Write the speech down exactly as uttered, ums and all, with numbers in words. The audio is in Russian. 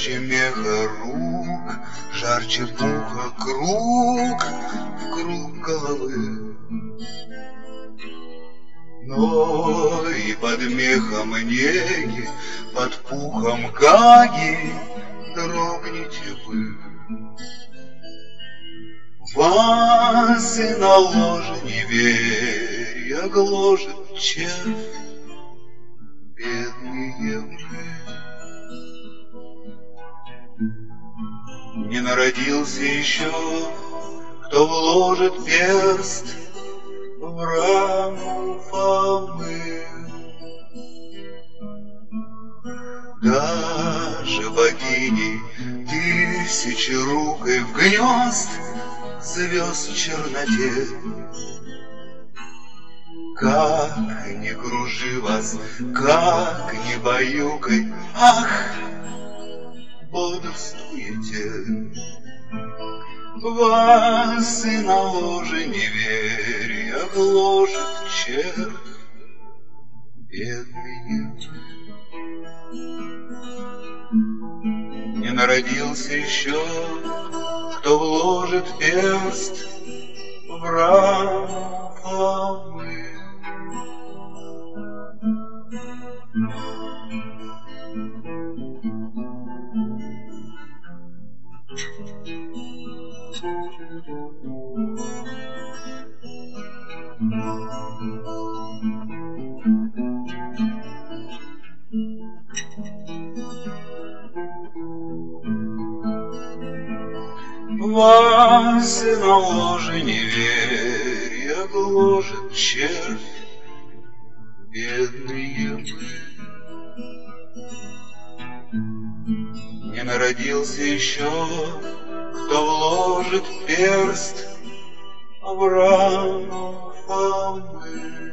Жарче меха рук, жарче пуха круг вкруг головы. Но и под мехом неги, под пухом гаги дрогнете вы. Вас и на ложе неверия гложет червь, бедные вы. Не народился еще, кто вложит перст в рану Фомы. Даже богини тысячерукой в гнезд звезд в черноте. Как не кружи вас, как не баюкай, ах, бодрствуете. Вас и на ложе неверия гложет червь, бедные. Не народился еще, кто вложит перст в рану Фомы. Вас и на ложе неверия гложет червь, бедные вы. Не народился еще, кто вложит перст в рану Фомы.